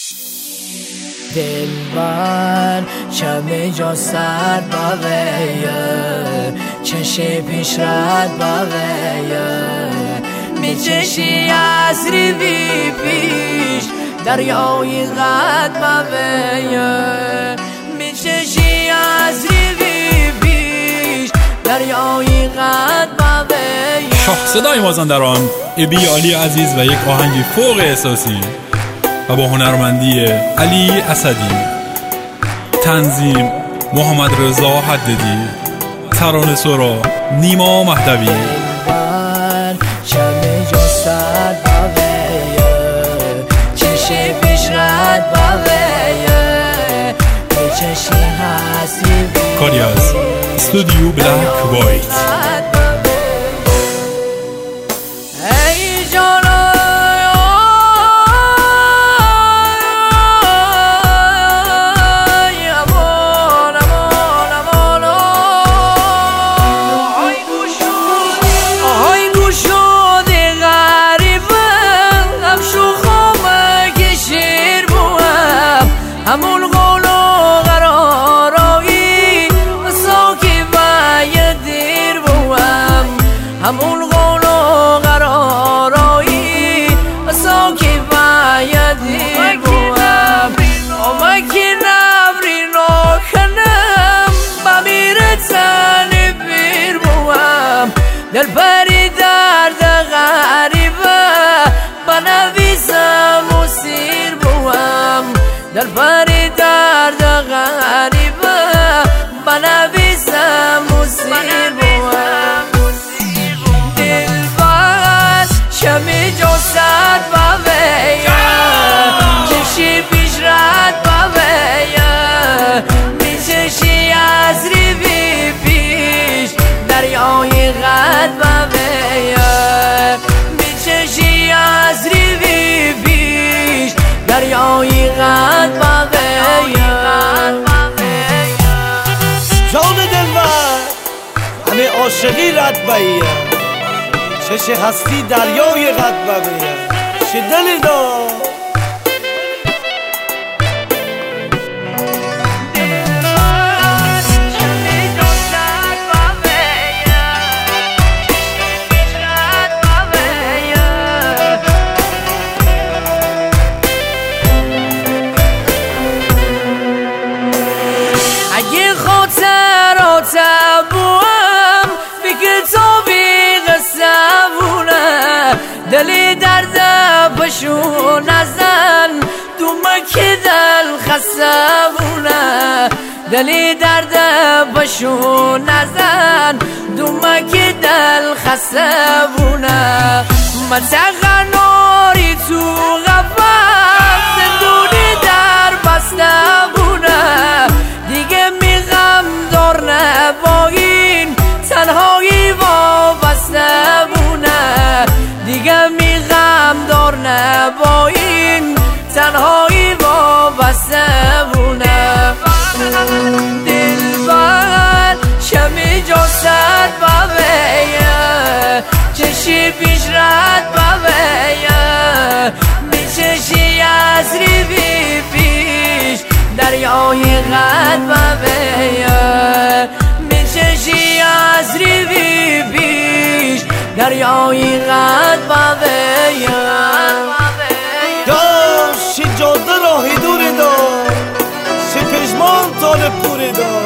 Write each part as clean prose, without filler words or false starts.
دلبر شب جا سر باقیه، چشم پیش رد باقیه، میچشی از ریوی پیش دریای قد باقیه، میچشی از ریوی پیش دریای قد باقیه. شاه صدای مازندران ابی علی عزیز و یک آهنگ فوق احساسی و با هنرمندی علی اسدی، تنظیم محمد رضا حددی، ترانه سرا نیما مهدوی. دلبر شب جا سر باقیه، چشم پیش رد باقیه، میچشی هستی کاری از استودیو بلک وایت. همون قول و قرارایی ساکی باید دیر بوم، همون قول و قرارایی ساکی باید دیر بوم. آمکی نبری نکنم بمیره تنی بیر بوم، دل پری درد غریبه بنویسم و سیر بوم، دل پری درد غریبه بنویسم و سیر بوم. دلبر شمی جو سد باقیه، چشی پیش رد باقیه، میچشی از ریوی پیش دریای قد باقیه، میچشی از ریوی پیش دریای قد باقیه. جان دلبر همه عاشقی رد باقیه، چش هستی دریای قد باقیه. چه دلی دار اگه خاطراتم بوم فکر تو بی قصبونه، دلی درد بشو نزن دومکی دل خسبونه، دلی درد بشو نزن دومکی دل خسبونه. متغناری تو غفت زندونی در بسته بونه، دیگه میغم دار نباین تنهایی وابسته بونه، دیگه میغم دار نباین تنهایی وابسته بونه. دلبر شمی جو سد باقیه، چشی پیش رد باقیه، میچشی از ریوی پیش دریای قد باقیه، میچشی از ریوی پیش دریای قد باقیه. داشت جاده راهی دوری دار، سی پژمان طالب پوری دار.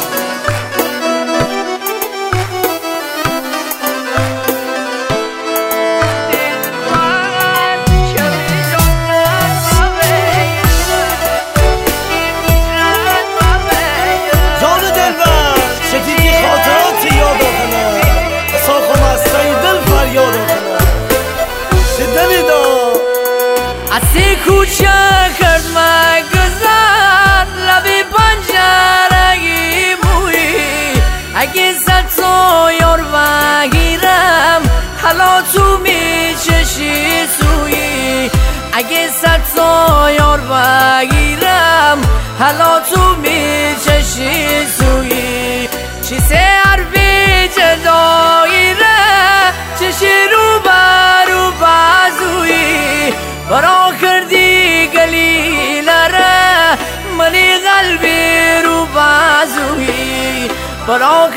اسی کوچه کرد مگذر لبی پنجرگی موی، اگه زد تو یار بگیرم حالا تو میچشی سوی، اگه زد تو یار بگیرم حالا تو میچشی سوی. چی سر بی جدایره چشی رو برو بازوی، برا کردی گلی برای